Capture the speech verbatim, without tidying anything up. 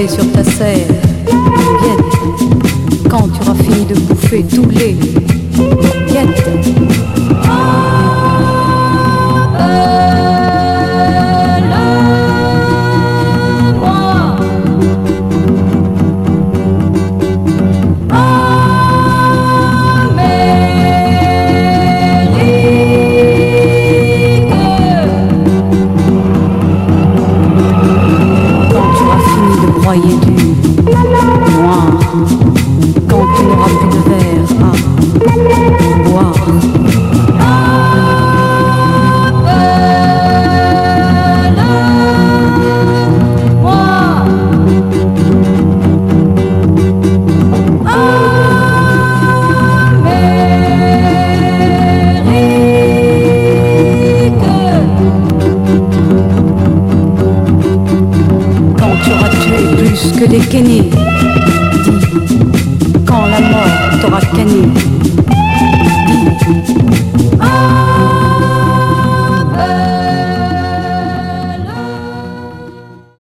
aller sur ta selle, Vienne, quand tu auras fini de bouffer tous les miettes. Broyer du noir quand tu n'auras plus de verre à boire. Que des Kennedy, dis, quand la mort t'aura canné, dis, ah.